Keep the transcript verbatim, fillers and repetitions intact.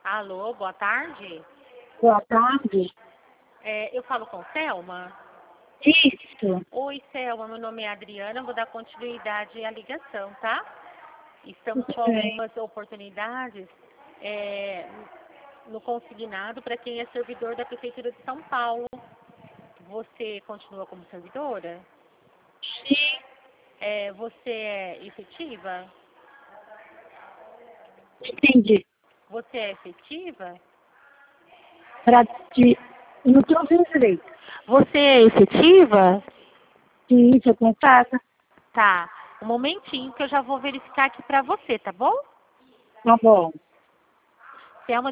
Alô, boa tarde. Boa tarde. É, eu falo com Selma? Isso. Oi, Selma, meu nome é Adriana, vou dar continuidade à ligação, tá? Estamos Tudo com bem. algumas oportunidades é, no consignado para quem é servidor da Prefeitura de São Paulo. Você continua como servidora? Sim. É, você é efetiva? Entendi. Você é efetiva? Pra te... Não estou ouvindo direito. Você é efetiva? Sim, sou contada. Tá. Um momentinho que eu já vou verificar aqui para você, tá bom? Tá bom. Selma